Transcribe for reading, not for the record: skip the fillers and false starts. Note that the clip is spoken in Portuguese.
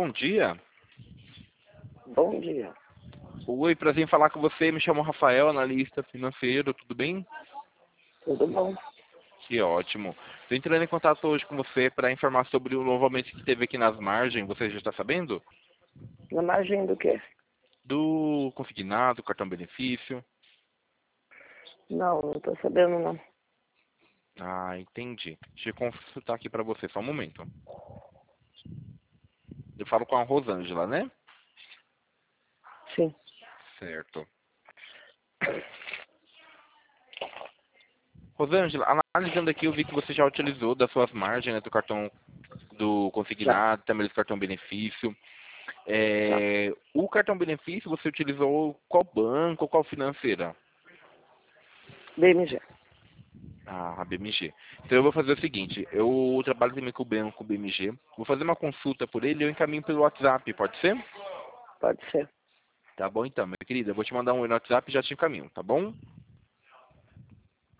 Bom dia. Bom dia. Oi, prazer em falar com você. Me chamo Rafael, analista financeiro. Tudo bem? Tudo bom? Que ótimo. Estou entrando em contato hoje com você para informar sobre o novo aumento que teve aqui nas margens. Você já está sabendo? Na margem do quê? Do consignado, cartão benefício. Não tô sabendo não. Ah, entendi. Deixa eu consultar aqui para você, só um momento. Eu falo com a Rosângela, né? Sim. Certo. Rosângela, analisando aqui, eu vi que você já utilizou das suas margens, né, do cartão do Já, consignado, também do cartão benefício. já. O cartão benefício você utilizou qual banco, qual financeira? BMG. Ah, a BMG. Então eu vou fazer o seguinte, eu trabalho também com o banco BMG, vou fazer uma consulta por ele e eu encaminho pelo WhatsApp, pode ser? Pode ser. Tá bom então, minha querida, eu vou te mandar um oi no WhatsApp e já te encaminho, tá bom?